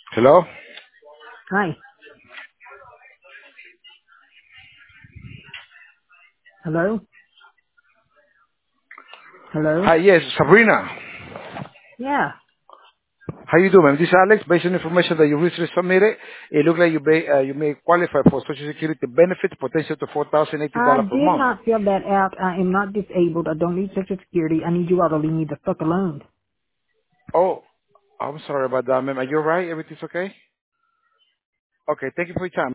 Hello? Hi. Hello? Hello? Hi, yes, Sabrina. Yeah. How you doing, ma'am? This is Alex. Based on information that you recently submitted, it looks like you may qualify for Social Security benefits, potential to I $4,080 per did month. not fill that out. I am not disabled. I don't need Social Security. I need you all to leave me the fuck alone. Oh, I'm sorry about that, ma'am. Are you all right? Everything's okay? Okay, thank you for your time.